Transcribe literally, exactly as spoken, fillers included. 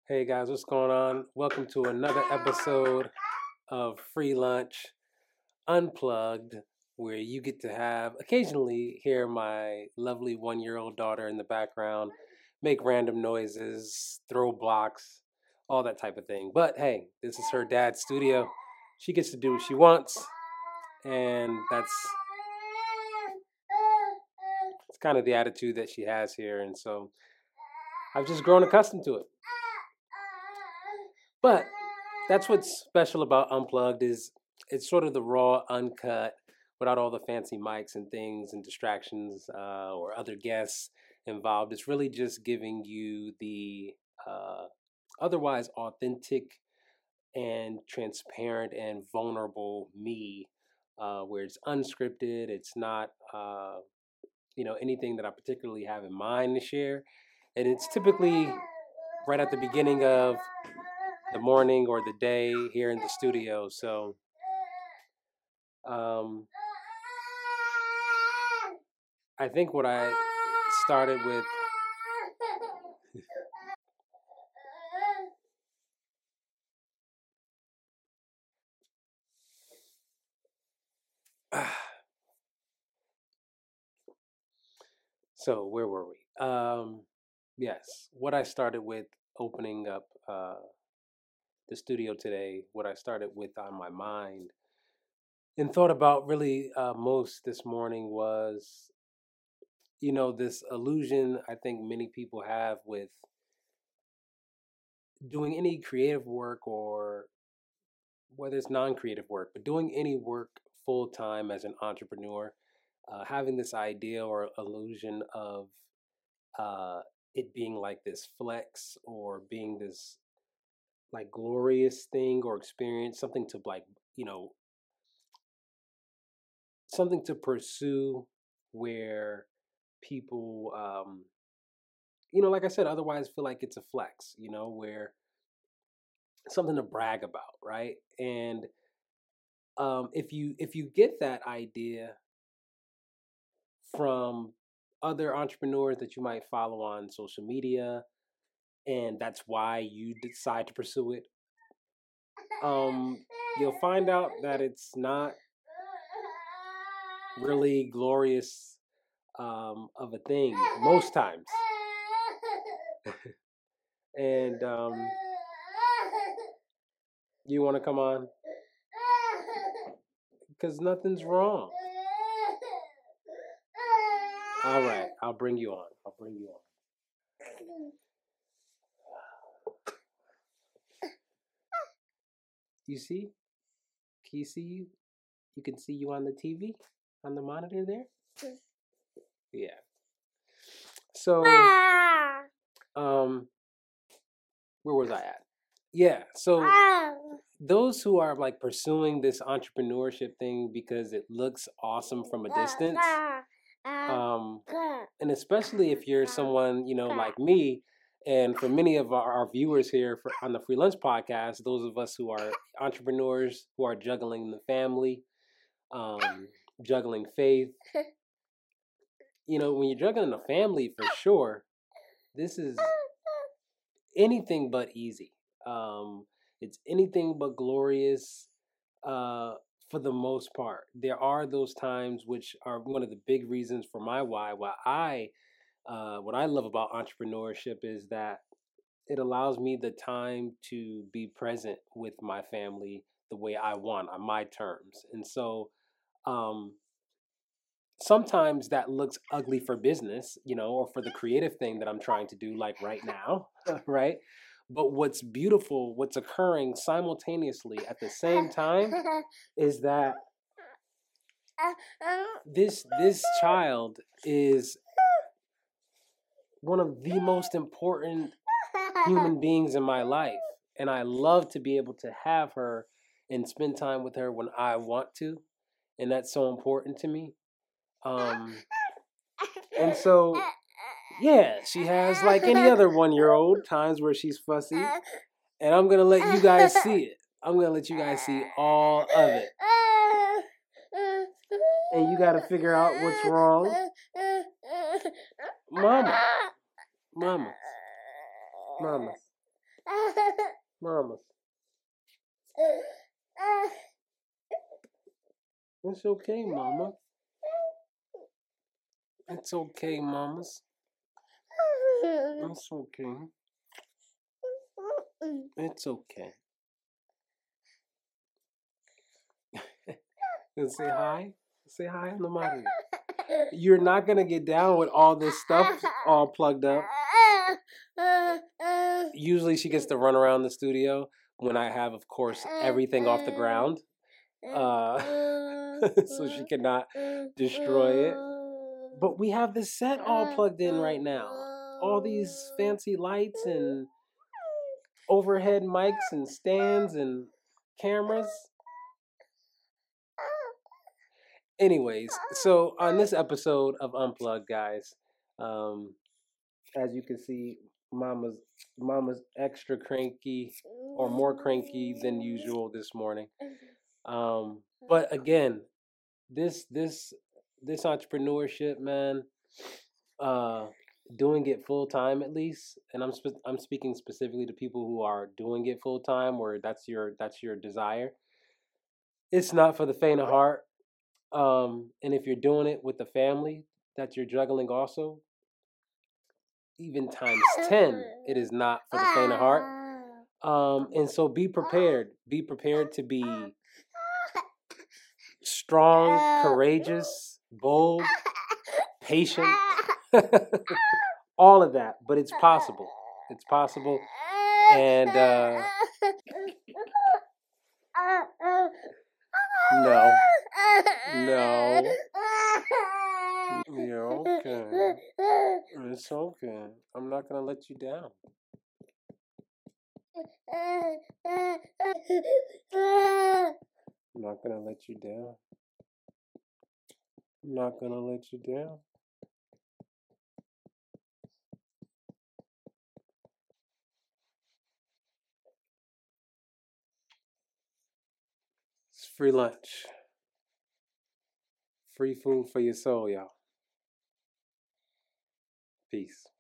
Hey guys, what's going on? Welcome to another episode of Free Lunch Unplugged, where you get to have occasionally hear my lovely one year old daughter in the background make random noises, throw blocks, all that type of thing. But hey, this is her dad's studio. She gets to do what she wants, and that's it's kind of the attitude that she has here. And so I've just grown accustomed to it. But that's what's special about Unplugged is it's sort of the raw, uncut, without all the fancy mics and things and distractions uh, or other guests involved. It's really just giving you the uh, otherwise authentic and transparent and vulnerable me, uh, where it's unscripted. It's not, uh, you know, anything that I particularly have in mind to share, and it's typically right at the beginning of the morning or the day here in the studio. So um, I think what I started with. So where were we? Um, yes, what I started with opening up uh, the studio today, what I started with on my mind and thought about really uh, most this morning was, you know, this illusion I think many people have with doing any creative work or whether it's non-creative work, but doing any work full time as an entrepreneur, uh, having this idea or illusion of uh, it being like this flex or being this like glorious thing or experience, something to like, you know, something to pursue where people, um, you know, like I said, otherwise feel like it's a flex, you know, where something to brag about, right? And um, if you if you get that idea from other entrepreneurs that you might follow on social media, and that's why you decide to pursue it, um, you'll find out that it's not really glorious um, of a thing most times. And um, you want to come on? Because nothing's wrong. All right, I'll bring you on. I'll bring you on. You see? Can you see you? You can see you on the T V, on the monitor there? Yeah. So, um, where was I at? Yeah. So, those who are like pursuing this entrepreneurship thing because it looks awesome from a distance, um, and especially if you're someone, you know, like me, and for many of our, our viewers here for, on the Free Lunch podcast, those of us who are entrepreneurs who are juggling the family, um, juggling faith, you know, when you're juggling a family, for sure, this is anything but easy. Um, it's anything but glorious uh, for the most part. There are those times which are one of the big reasons for my why. Why I, uh, what I love about entrepreneurship is that it allows me the time to be present with my family the way I want on my terms. And so, um, sometimes that looks ugly for business, you know, or for the creative thing that I'm trying to do, like right now, right? But what's beautiful, what's occurring simultaneously at the same time is that this this child is one of the most important human beings in my life, and I love to be able to have her and spend time with her when I want to, and that's so important to me. Um, and so yeah, she has like any other one-year-old times where she's fussy, and I'm gonna let you guys see it. I'm gonna let you guys see all of it, and you gotta figure out what's wrong, mama, mama, mama. Mamas. It's okay, Mama. It's okay, mamas. It's okay. It's okay. And say hi. Say hi on the monitor. You're not gonna get down with all this stuff all plugged up. Usually she gets to run around the studio when I have, of course, everything off the ground. Uh, so she cannot destroy it. But we have this set all plugged in right now. All these fancy lights and overhead mics and stands and cameras. Anyways, so on this episode of Unplugged, guys, um, as you can see, Mama's Mama's extra cranky or more cranky than usual this morning. Um, but again, this this this entrepreneurship, man, uh, doing it full time at least, and I'm spe- I'm speaking specifically to people who are doing it full time, where that's your that's your desire. It's not for the faint of heart. Um, and if you're doing it with the family that you're juggling also, even times ten, it is not for the faint of heart. Um, and so be prepared. Be prepared to be strong, courageous, bold, patient, all of that. But it's possible. It's possible. And uh, no, no. You're okay. It's okay. I'm not gonna let you down. I'm not gonna let you down. I'm not gonna let you down. It's free lunch. Free food for your soul, y'all. Peace.